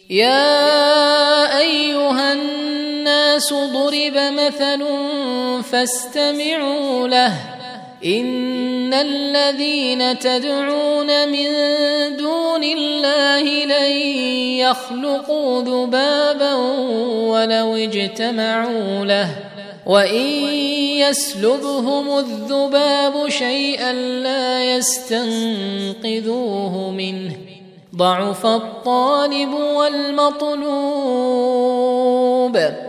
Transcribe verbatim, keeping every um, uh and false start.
يا أيها الناس ضرب مثل فاستمعوا له إن الذين تدعون من دون الله لن يخلقوا ذبابا ولو اجتمعوا له وإن يسلبهم الذباب شيئا لا يستنقذوه منه ضعف الطالب والمطلوب